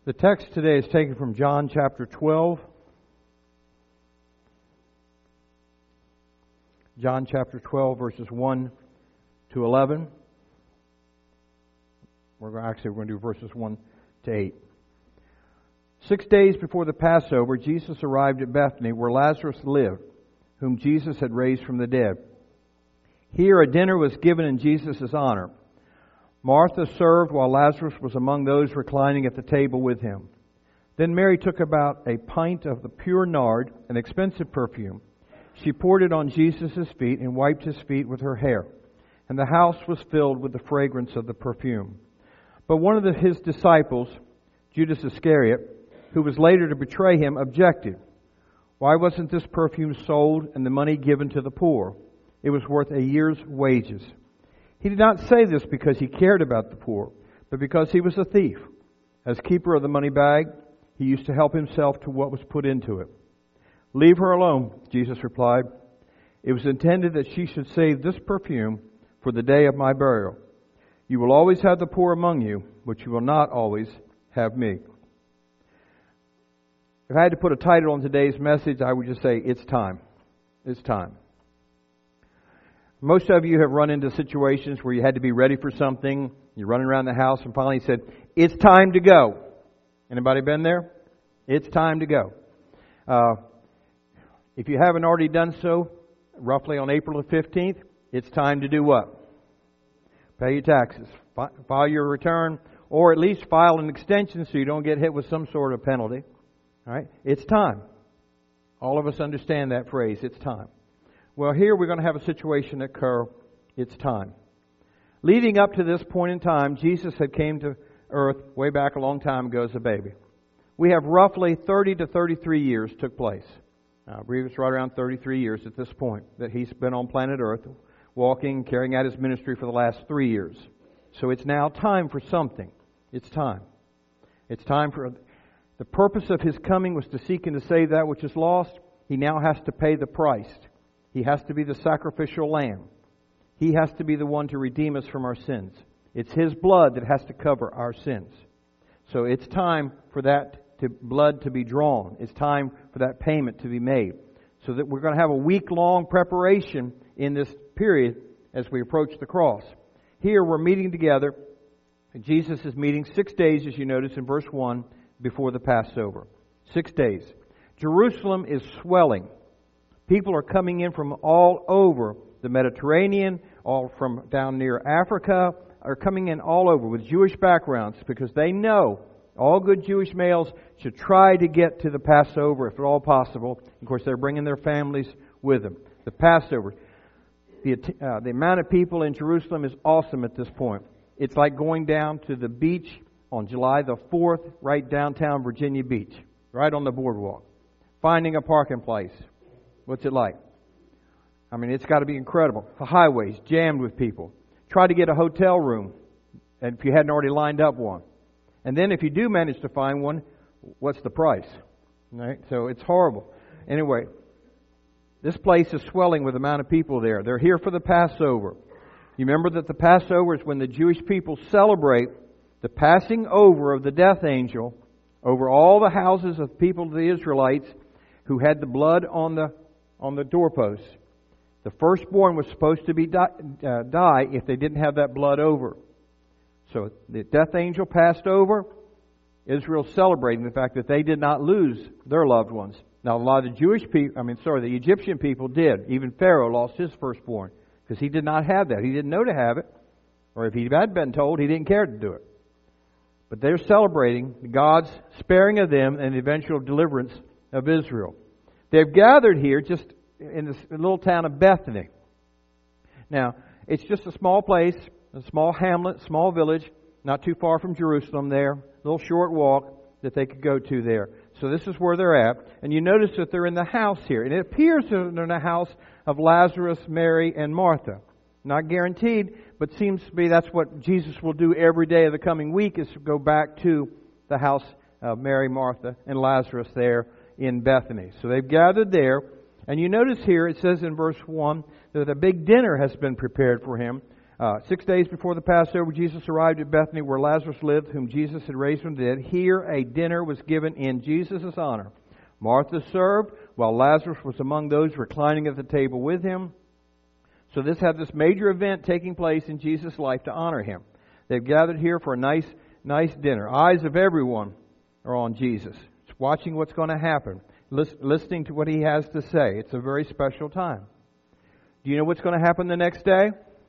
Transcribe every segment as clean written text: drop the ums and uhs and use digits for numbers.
The text today is taken from John chapter 12. John chapter 12, verses 1 to 11. We're going to do verses 1 to 8. 6 days before the Passover, Jesus arrived at Bethany, where Lazarus lived, whom Jesus had raised from the dead. Here a dinner was given in Jesus' honor. Martha served while Lazarus was among those reclining at the table with him. Then Mary took about a pint of the pure nard, an expensive perfume. She poured it on Jesus' feet and wiped his feet with her hair. And the house was filled with the fragrance of the perfume. But one of his disciples, Judas Iscariot, who was later to betray him, objected. Why wasn't this perfume sold and the money given to the poor? It was worth a year's wages. He did not say this because he cared about the poor, but because he was a thief. As keeper of the money bag, he used to help himself to what was put into it. Leave her alone, Jesus replied. It was intended that she should save this perfume for the day of my burial. You will always have the poor among you, but you will not always have me. If I had to put a title on today's message, I would just say, it's time. It's time. Most of you have run into situations where you had to be ready for something. You're running around the house and finally said, it's time to go. Anybody been there? It's time to go. If you haven't already done so, roughly on April the 15th, it's time to do what? Pay your taxes. File your return, or at least file an extension so you don't get hit with some sort of penalty. All right? It's time. All of us understand that phrase, it's time. Well, here we're going to have a situation occur. It's time. Leading up to this point in time, Jesus had came to earth way back a long time ago as a baby. We have roughly 30 to 33 years took place. I believe it's right around 33 years at this point that He's been on planet Earth, walking, carrying out His ministry for the last 3 years. So it's now time for something. It's time. It's time for... The purpose of His coming was to seek and to save that which is lost. He now has to pay the price. He has to be the sacrificial lamb. He has to be the one to redeem us from our sins. It's His blood that has to cover our sins. So it's time for that blood to be drawn. It's time for that payment to be made. So that we're going to have a week-long preparation in this period as we approach the cross. Here we're meeting together. Jesus is meeting 6 days, as you notice in verse 1, before the Passover. 6 days. Jerusalem is swelling. People are coming in from all over the Mediterranean, all from down near Africa, are coming in all over with Jewish backgrounds because they know all good Jewish males should try to get to the Passover if at all possible. Of course, they're bringing their families with them. The Passover. The amount of people in Jerusalem is awesome at this point. It's like going down to the beach on July the 4th, right downtown Virginia Beach, right on the boardwalk. Finding a parking place. What's it like? I mean, it's got to be incredible. The highways jammed with people. Try to get a hotel room, and if you hadn't already lined up one. And then if you do manage to find one, what's the price? Right? So it's horrible. Anyway, this place is swelling with the amount of people there. They're here for the Passover. You remember that the Passover is when the Jewish people celebrate the passing over of the death angel over all the houses of people, the Israelites, who had the blood on the doorposts. The firstborn was supposed to be die if they didn't have that blood over. So the death angel passed over. Israel celebrating the fact that they did not lose their loved ones. Now a lot of the Egyptian people did. Even Pharaoh lost his firstborn because he did not have that. He didn't know to have it. Or if he had been told, he didn't care to do it. But they're celebrating God's sparing of them and the eventual deliverance of Israel. They've gathered here just in this little town of Bethany. Now, it's just a small place, a small hamlet, small village, not too far from Jerusalem there. A little short walk that they could go to there. So this is where they're at. And you notice that they're in the house here. And it appears that they're in the house of Lazarus, Mary, and Martha. Not guaranteed, but seems to be that's what Jesus will do every day of the coming week, is to go back to the house of Mary, Martha, and Lazarus there in Bethany. So they've gathered there. And you notice here, it says in verse 1, that a big dinner has been prepared for Him. 6 days before the Passover, Jesus arrived at Bethany where Lazarus lived, whom Jesus had raised from the dead. Here a dinner was given in Jesus' honor. Martha served, while Lazarus was among those reclining at the table with him. So this had this major event taking place in Jesus' life to honor him. They've gathered here for a nice dinner. Eyes of everyone are on Jesus. It's watching what's going to happen, listening to what he has to say. It's a very special time. Do you know what's going to happen the next day?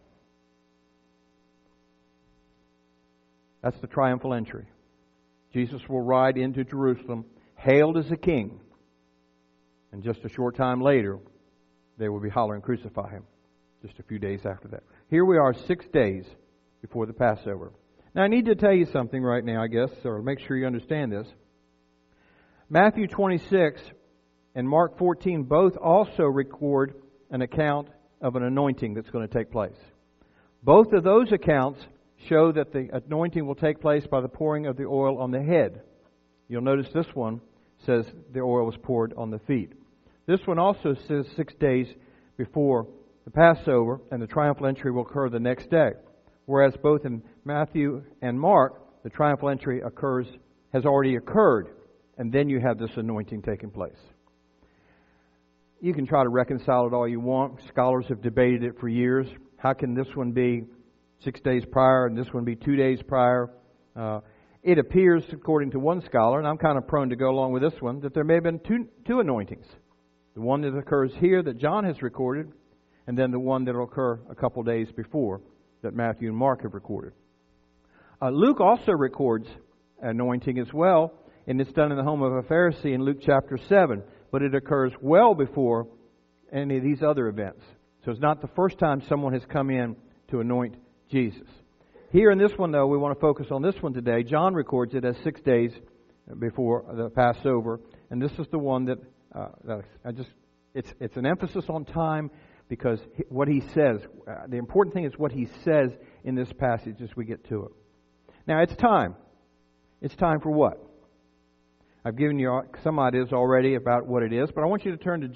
That's the triumphal entry. Jesus will ride into Jerusalem, hailed as a king. And just a short time later, they will be hollering, "Crucify him." Just a few days after that. Here we are 6 days before the Passover. Now I need to tell you something right now, I guess, or make sure you understand this. Matthew 26 and Mark 14 both also record an account of an anointing that's going to take place. Both of those accounts show that the anointing will take place by the pouring of the oil on the head. You'll notice this one says the oil was poured on the feet. This one also says 6 days before the Passover, and the triumphal entry will occur the next day. Whereas both in Matthew and Mark, the triumphal entry has already occurred, and then you have this anointing taking place. You can try to reconcile it all you want. Scholars have debated it for years. How can this one be 6 days prior and this one be 2 days prior? It appears, according to one scholar, and I'm kind of prone to go along with this one, that there may have been two anointings. The one that occurs here that John has recorded, and then the one that will occur a couple days before that Matthew and Mark have recorded. Luke also records anointing as well, and it's done in the home of a Pharisee in Luke chapter 7, but it occurs well before any of these other events. So it's not the first time someone has come in to anoint Jesus. Here in this one, though, we want to focus on this one today. John records it as 6 days before the Passover, and this is the one that it's an emphasis on time, because what he says, the important thing is what he says in this passage as we get to it. Now, it's time. It's time for what? I've given you some ideas already about what it is, but I want you to turn to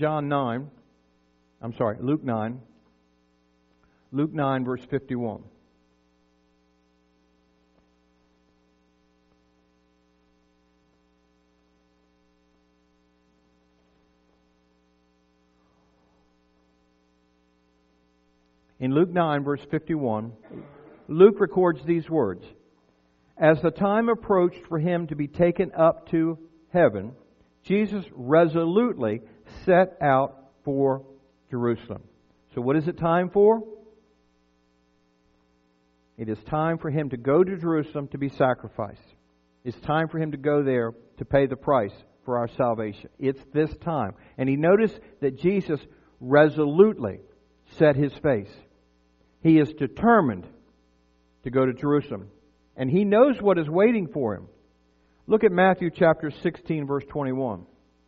Luke 9. Luke 9, verse 51. In Luke 9, verse 51, Luke records these words. As the time approached for him to be taken up to heaven, Jesus resolutely set out for Jerusalem. So what is it time for? It is time for him to go to Jerusalem to be sacrificed. It's time for him to go there to pay the price for our salvation. It's this time. And he noticed that Jesus resolutely set his face. He is determined to go to Jerusalem. And he knows what is waiting for him. Look at Matthew chapter 16, verse 21.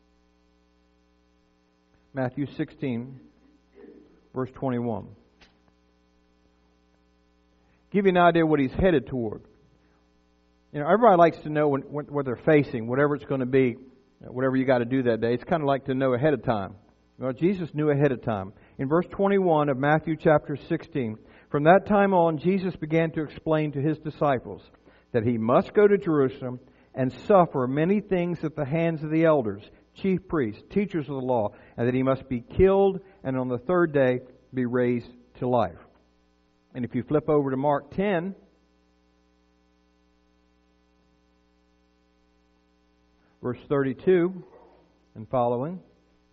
Matthew 16, verse 21. Give you an idea what he's headed toward. You know, everybody likes to know what they're facing, whatever it's going to be, whatever you got to do that day. It's kind of like to know ahead of time. Well, Jesus knew ahead of time. In verse 21 of Matthew chapter 16, from that time on, Jesus began to explain to his disciples that he must go to Jerusalem and suffer many things at the hands of the elders, chief priests, teachers of the law, and that he must be killed and on the third day be raised to life. And if you flip over to Mark 10, verse 32 and following,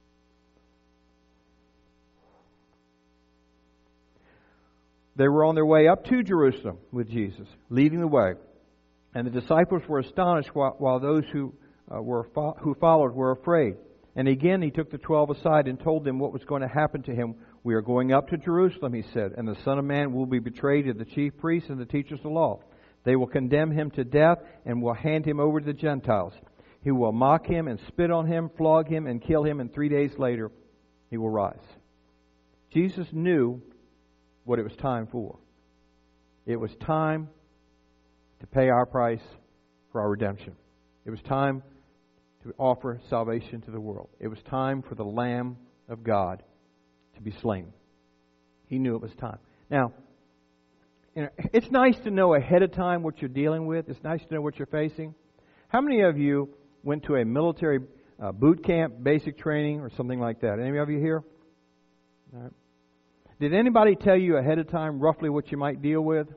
they were on their way up to Jerusalem with Jesus, leading the way. And the disciples were astonished while those who followed were afraid. And again he took the 12 aside and told them what was going to happen to him. We are going up to Jerusalem, he said, and the Son of Man will be betrayed to the chief priests and the teachers of the law. They will condemn him to death and will hand him over to the Gentiles. He will mock him and spit on him, flog him and kill him, and 3 days later he will rise. Jesus knew what it was time for. It was time to pay our price for our redemption. It was time to offer salvation to the world. It was time for the Lamb of God to be slain. He knew it was time. Now, it's nice to know ahead of time what you're dealing with. It's nice to know what you're facing. How many of you went to a military boot camp, basic training, or something like that? Any of you here? All right. Did anybody tell you ahead of time roughly what you might deal with?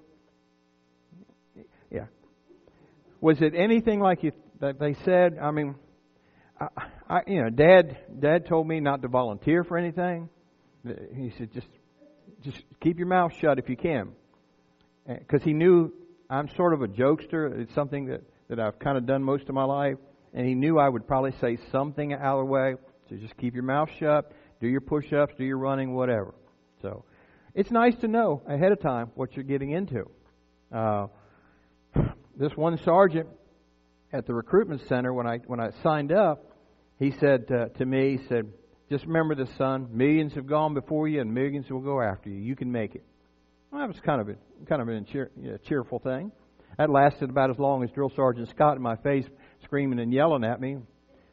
Yeah. Was it anything like that they said? I mean, Dad told me not to volunteer for anything. He said, just keep your mouth shut if you can. Because he knew I'm sort of a jokester. It's something that I've kind of done most of my life. And he knew I would probably say something out of the way. So just keep your mouth shut, do your push-ups, do your running, whatever. So it's nice to know ahead of time what you're getting into. This one sergeant at the recruitment center, when I signed up, he said to me, he said, just remember this, son, millions have gone before you and millions will go after you. You can make it. Well, that was kind of a cheerful thing. That lasted about as long as Drill Sergeant Scott in my face screaming and yelling at me.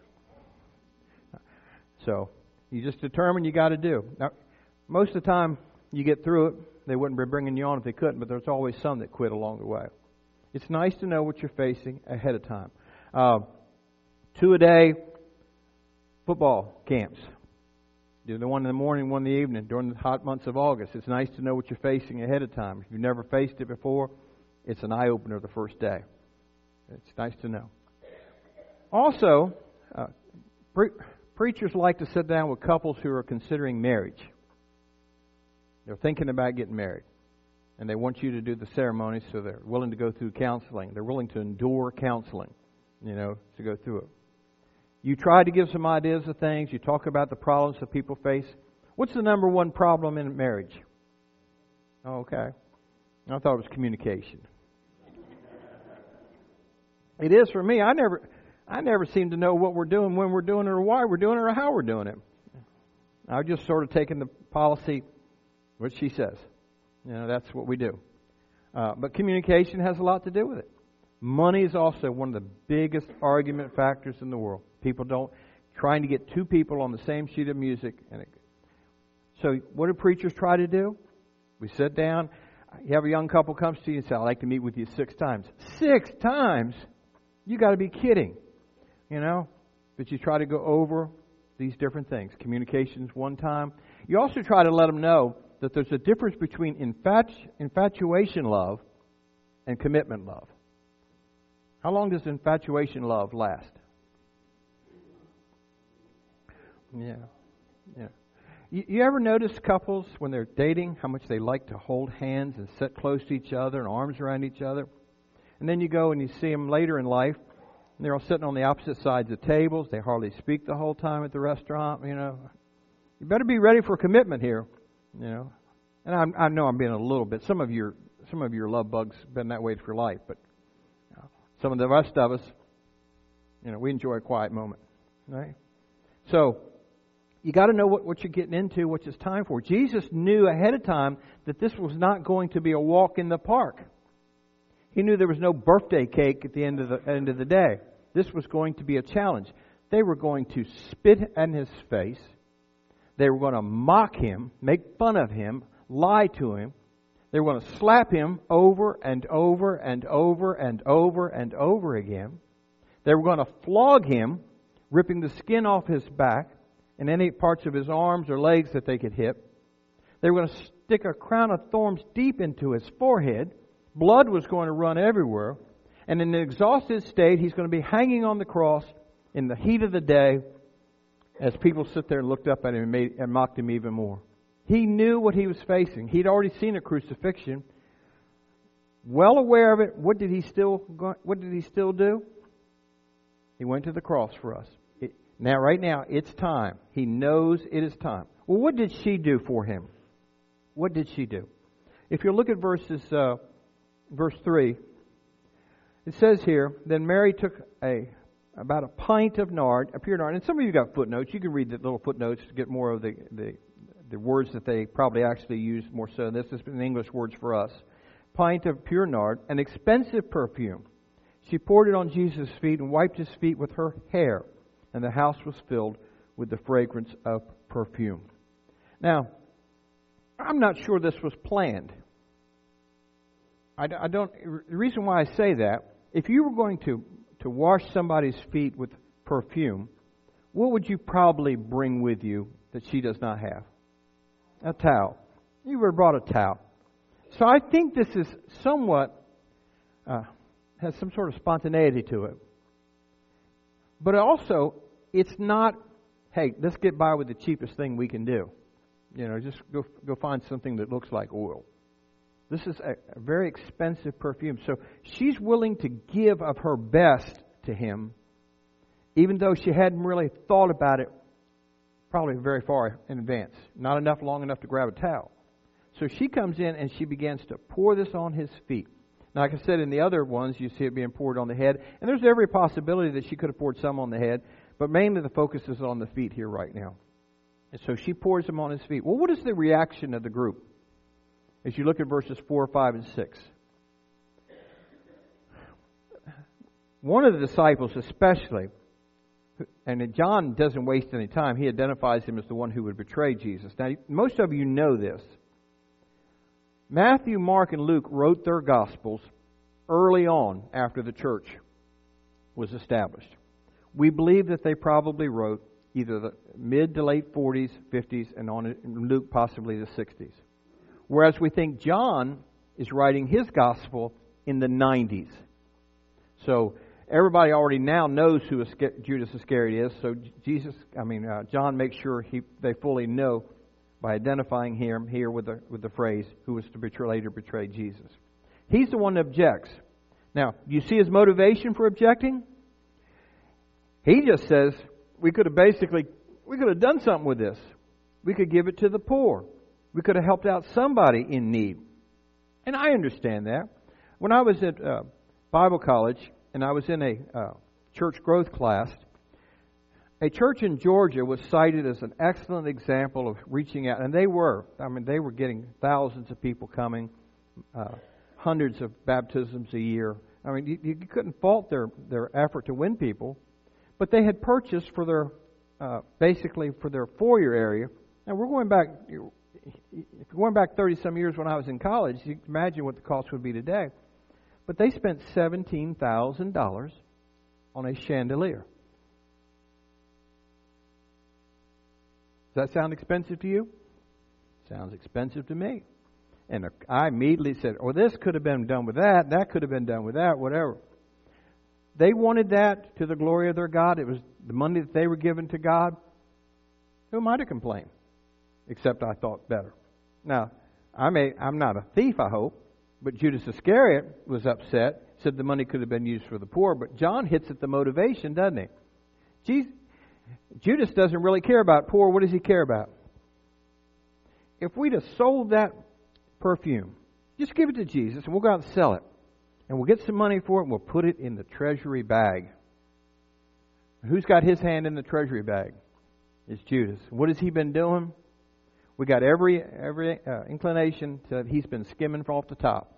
So you just determine you got to do. Now, most of the time you get through it, they wouldn't be bringing you on if they couldn't, but there's always some that quit along the way. It's nice to know what you're facing ahead of time. 2-a-day football camps. Do the one in the morning, one in the evening during the hot months of August. It's nice to know what you're facing ahead of time. If you've never faced it before, it's an eye-opener the first day. It's nice to know. Also, preachers like to sit down with couples who are considering marriage. They're thinking about getting married. And they want you to do the ceremony, so they're willing to go through counseling. They're willing to endure counseling, to go through it. You try to give some ideas of things. You talk about the problems that people face. What's the number one problem in marriage? Oh, okay. I thought it was communication. It is for me. I never seem to know what we're doing, when we're doing it, or why we're doing it, or how we're doing it. I've just sort of taken the policy, what she says. That's what we do. But communication has a lot to do with it. Money is also one of the biggest argument factors in the world. People trying to get two people on the same sheet of music. So what do preachers try to do? We sit down. You have a young couple comes to you and say, I'd like to meet with you 6 times. 6 times? You got to be kidding. But you try to go over these different things. Communication's one time. You also try to let them know that there's a difference between infatuation love and commitment love. How long does infatuation love last? Yeah. You ever notice couples when they're dating how much they like to hold hands and sit close to each other and arms around each other? And then you go and you see them later in life, and they're all sitting on the opposite sides of tables. They hardly speak the whole time at the restaurant. You better be ready for commitment here. And I know I'm being a little bit. Some of your love bugs been that way for life, but some of the rest of us, we enjoy a quiet moment, right? So you got to know what you're getting into, what it's time for. Jesus knew ahead of time that this was not going to be a walk in the park. He knew there was no birthday cake at the end of the day. This was going to be a challenge. They were going to spit in his face. They were going to mock him, make fun of him, lie to him. They were going to slap him over and over and over and over and over again. They were going to flog him, ripping the skin off his back and any parts of his arms or legs that they could hit. They were going to stick a crown of thorns deep into his forehead. Blood was going to run everywhere. And in an exhausted state, he's going to be hanging on the cross in the heat of the day as people sit there and looked up at him and mocked him even more. He knew what he was facing. He'd already seen a crucifixion. Well aware of it, what did he still do? He went to the cross for us. Right now, it's time. He knows it is time. Well, what did she do for him? What did she do? If you look at verse 3, it says here, then Mary took about a pint of nard, a pure nard. And some of you got footnotes. You can read the little footnotes to get more of the words that they probably actually use more so. This is in English words for us. Pint of pure nard, an expensive perfume. She poured it on Jesus' feet and wiped his feet with her hair. And the house was filled with the fragrance of perfume. Now, I'm not sure this was planned. I don't. The reason why I say that, if you were going to wash somebody's feet with perfume, what would you probably bring with you that she does not have? A towel. You would have brought a towel. So I think this is somewhat has some sort of spontaneity to it. But also, it's not, hey, let's get by with the cheapest thing we can do. You know, just go find something that looks like oil. This is a very expensive perfume. So she's willing to give of her best to him, even though she hadn't really thought about it probably very far in advance. Not long enough to grab a towel. So she comes in and she begins to pour this on his feet. Now, like I said, in the other ones, you see it being poured on the head. And there's every possibility that she could have poured some on the head. But mainly the focus is on the feet here right now. And so she pours them on his feet. Well, what is the reaction of the group? As you look at verses 4, 5, and 6. One of the disciples especially, and John doesn't waste any time, he identifies him as the one who would betray Jesus. Now, most of you know this. Matthew, Mark, and Luke wrote their Gospels early on after the church was established. We believe that they probably wrote either the mid to late 40s, 50s, and on Luke possibly the 60s. Whereas we think John is writing his Gospel in the 90s. So everybody already now knows who Judas Iscariot is. So John makes sure they fully know by identifying him here with the phrase, who was to later betray Jesus. He's the one that objects. Now, do you see his motivation for objecting? He just says, we could have done something with this. We could give it to the poor. We could have helped out somebody in need. And I understand that. When I was at Bible college, and I was in a church growth class, a church in Georgia was cited as an excellent example of reaching out. And they were getting thousands of people coming, hundreds of baptisms a year. I mean, you couldn't fault their effort to win people. But they had purchased for their, basically for their foyer area. And we're going back, if you're going back 30-some years when I was in college, you can imagine what the cost would be today. But they spent $17,000 on a chandelier. Does that sound expensive to you? Sounds expensive to me. And I immediately said, oh, this could have been done with that. That could have been done with that, whatever. They wanted that to the glory of their God. It was the money that they were given to God. Who am I to complain? Except I thought better. Now, I'm not a thief, I hope. But Judas Iscariot was upset, said the money could have been used for the poor. But John hits at the motivation, doesn't he? Judas doesn't really care about poor. What does he care about? If we'd have sold that perfume, just give it to Jesus and we'll go out and sell it. And we'll get some money for it and we'll put it in the treasury bag. Who's got his hand in the treasury bag? It's Judas. What has he been doing? We got every inclination that he's been skimming off the top.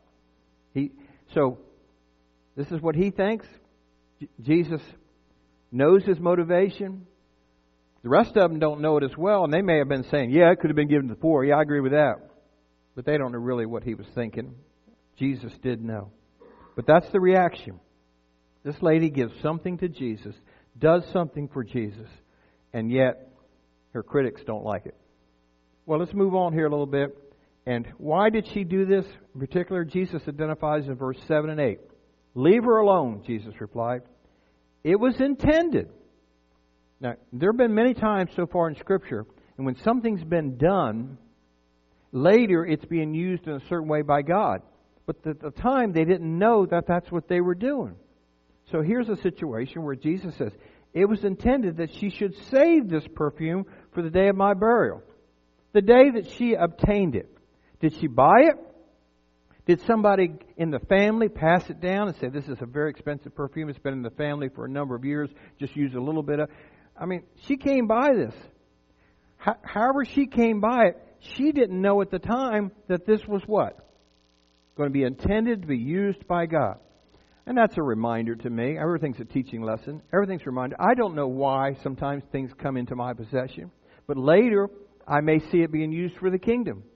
So this is what he thinks. Jesus knows his motivation. The rest of them don't know it as well, and they may have been saying, yeah, it could have been given to the poor. Yeah, I agree with that. But they don't know really what he was thinking. Jesus did know. But that's the reaction. This lady gives something to Jesus, does something for Jesus, and yet her critics don't like it. Well, let's move on here a little bit. And why did she do this? In particular, Jesus identifies in verse 7 and 8. Leave her alone, Jesus replied. It was intended. Now, there have been many times so far in Scripture, and when something's been done, later it's being used in a certain way by God. But at the time, they didn't know that that's what they were doing. So here's a situation where Jesus says, it was intended that she should save this perfume for the day of my burial. The day that she obtained it. Did she buy it? Did somebody in the family pass it down and say, this is a very expensive perfume, it's been in the family for a number of years, just use a little bit of... I mean, she came by this. However she came by it, she didn't know at the time that this was what? Going to be intended to be used by God. And that's a reminder to me. Everything's a teaching lesson. Everything's a reminder. I don't know why sometimes things come into my possession. But later, I may see it being used for the kingdom.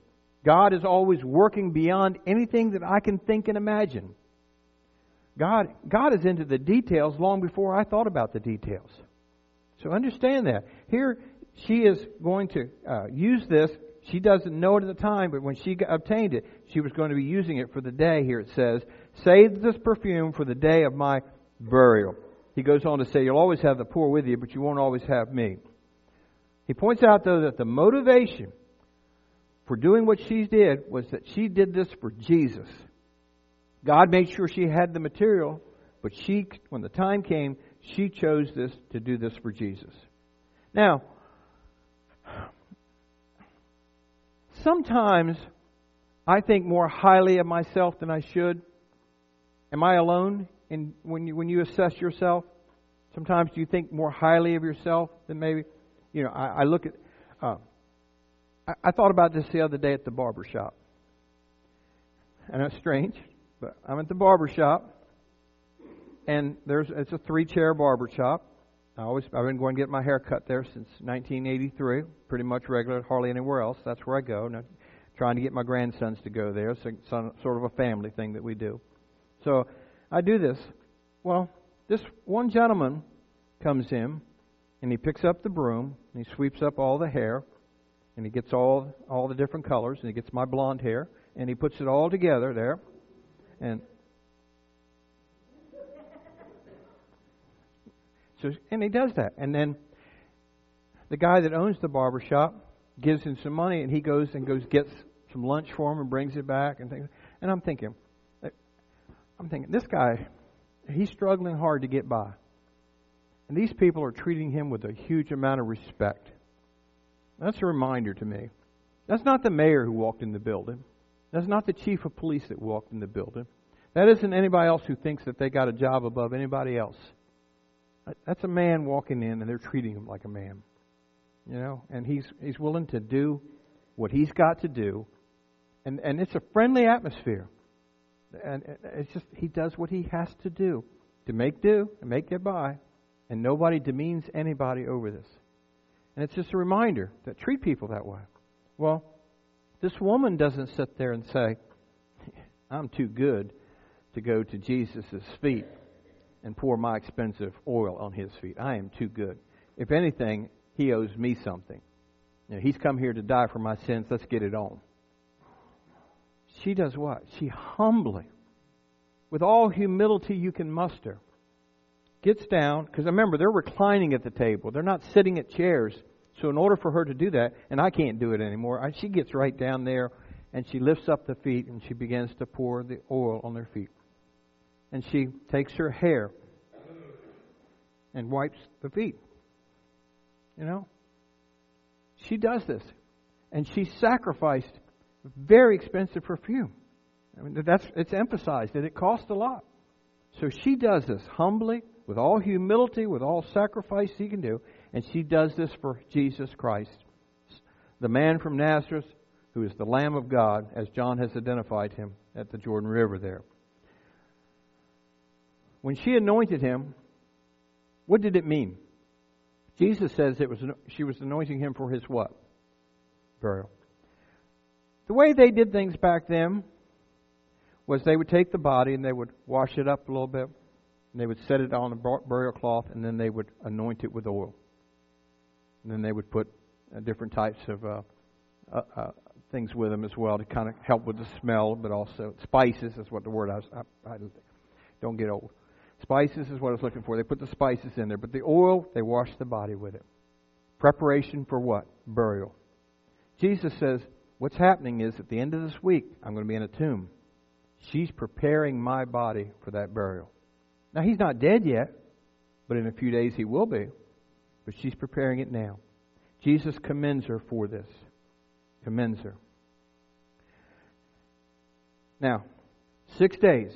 God is always working beyond anything that I can think and imagine. God is into the details long before I thought about the details. So understand that. Here, she is going to use this. She doesn't know it at the time, but when she obtained it, she was going to be using it for the day, here it says, save this perfume for the day of my burial. He goes on to say, you'll always have the poor with you, but you won't always have me. He points out, though, that the motivation for doing what she did was that she did this for Jesus. God made sure she had the material, but she, when the time came, she chose to do this for Jesus. Now, sometimes I think more highly of myself than I should. Am I alone when you assess yourself? Sometimes do you think more highly of yourself than maybe? I look at. I thought about this the other day at the barber shop, and it's strange, but I'm at the barber shop, and it's a 3-chair barber shop. I've been going to get my hair cut there since 1983, pretty much regular, hardly anywhere else. That's where I go. Now, trying to get my grandsons to go there. So it's sort of a family thing that we do. So I do this. Well, this one gentleman comes in, and he picks up the broom, and he sweeps up all the hair, and he gets all the different colors, and he gets my blonde hair, and he puts it all together there, and he does that. And then the guy that owns the barber shop gives him some money, and he goes gets some lunch for him and brings it back and things. And I'm thinking, this guy, he's struggling hard to get by. And these people are treating him with a huge amount of respect. That's a reminder to me. That's not the mayor who walked in the building. That's not the chief of police that walked in the building. That isn't anybody else who thinks that they got a job above anybody else. That's a man walking in, and they're treating him like a man. And he's willing to do what he's got to do. And it's a friendly atmosphere. And it's just, he does what he has to do to make do and make get by. And nobody demeans anybody over this. And it's just a reminder that treat people that way. Well, this woman doesn't sit there and say, I'm too good to go to Jesus' feet and pour my expensive oil on his feet. I am too good. If anything, he owes me something. He's come here to die for my sins. Let's get it on. She does what? She humbly, with all humility you can muster, gets down, because remember, they're reclining at the table. They're not sitting at chairs. So in order for her to do that, and I can't do it anymore, she gets right down there, and she lifts up the feet, and she begins to pour the oil on their feet. And she takes her hair and wipes the feet. She does this. And she sacrificed very expensive perfume. It's emphasized that it cost a lot. So she does this humbly, with all humility, with all sacrifice she can do. And she does this for Jesus Christ, the man from Nazareth, who is the Lamb of God, as John has identified him at the Jordan River there. When she anointed him, what did it mean? Jesus says she was anointing him for his what? Burial. The way they did things back then was they would take the body and they would wash it up a little bit, and they would set it on a burial cloth, and then they would anoint it with oil. And then they would put different types of things with them as well to kind of help with the smell, but also spices is what the word I don't get old. Spices is what I was looking for. They put the spices in there. But the oil, they wash the body with it. Preparation for what? Burial. Jesus says, what's happening is at the end of this week, I'm going to be in a tomb. She's preparing my body for that burial. Now, he's not dead yet, but in a few days he will be. But she's preparing it now. Jesus commends her for this. Commends her. Now, 6 days.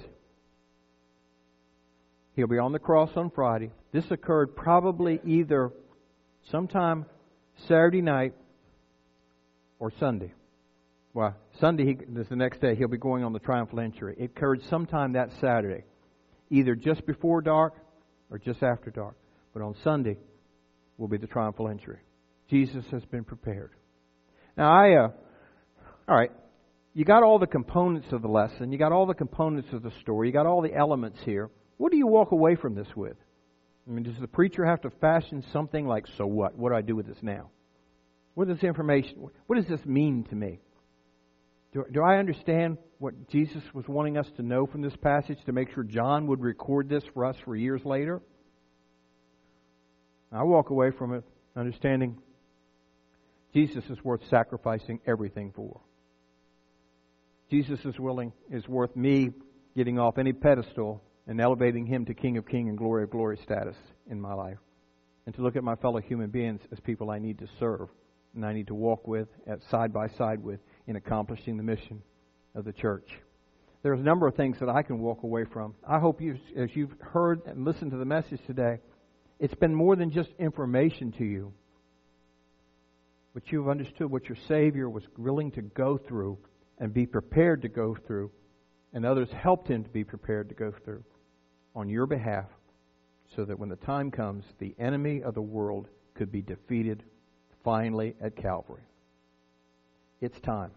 He'll be on the cross on Friday. This occurred probably either sometime Saturday night or Sunday. Well, Sunday is the next day. He'll be going on the triumphal entry. It occurred sometime that Saturday, either just before dark or just after dark. But on Sunday will be the triumphal entry. Jesus has been prepared. Now, all right, you got all the components of the lesson. You got all the components of the story. You got all the elements here. What do you walk away from this with? I mean, does the preacher have to fashion something like, so what? What do I do with this now? What is this information? What does this mean to me? Do I understand what Jesus was wanting us to know from this passage to make sure John would record this for us for years later? I walk away from it understanding Jesus is worth sacrificing everything for. Jesus is worth me getting off any pedestal and elevating Him to King of Kings and Glory of Glory status in my life. And to look at my fellow human beings as people I need to serve and I need to walk with, side by side with, in accomplishing the mission of the church. There's a number of things that I can walk away from. I hope you, as you've heard and listened to the message today, it's been more than just information to you, but you've understood what your Savior was willing to go through and be prepared to go through, and others helped Him to be prepared to go through on your behalf, so that when the time comes, the enemy of the world could be defeated finally at Calvary. It's time.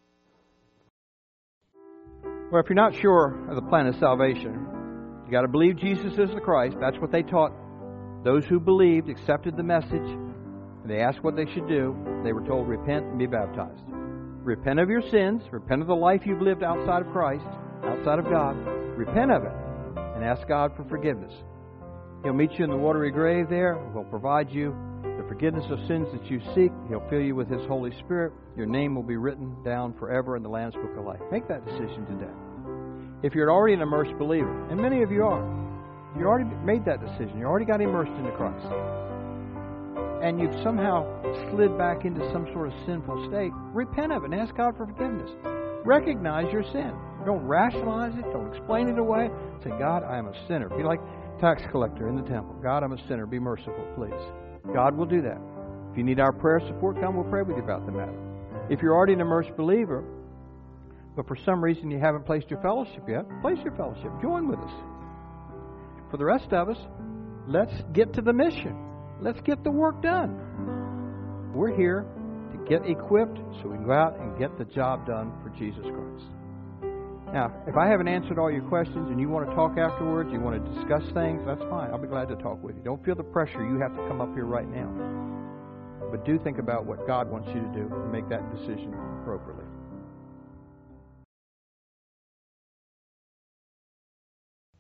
Well, if you're not sure of the plan of salvation, you got to believe Jesus is the Christ. That's what they taught. Those who believed, accepted the message, and they asked what they should do. They were told, repent and be baptized. Repent of your sins. Repent of the life you've lived outside of Christ, outside of God. Repent of it and ask God for forgiveness. He'll meet you in the watery grave there. He'll provide you the forgiveness of sins that you seek. He'll fill you with His Holy Spirit. Your name will be written down forever in the Lamb's Book of Life. Make that decision today. If you're already an immersed believer, and many of you are, you already made that decision. You already got immersed into Christ. And you've somehow slid back into some sort of sinful state. Repent of it and ask God for forgiveness. Recognize your sin. Don't rationalize it. Don't explain it away. Say, God, I am a sinner. Be like tax collector in the temple. God, I'm a sinner. Be merciful, please. God will do that. If you need our prayer support, come. We'll pray with you about the matter. If you're already an immersed believer, but for some reason you haven't placed your fellowship yet, place your fellowship. Join with us. For the rest of us, let's get to the mission. Let's get the work done. We're here to get equipped so we can go out and get the job done for Jesus Christ. Now, if I haven't answered all your questions and you want to talk afterwards, you want to discuss things, that's fine. I'll be glad to talk with you. Don't feel the pressure you have to come up here right now. But do think about what God wants you to do and make that decision appropriately.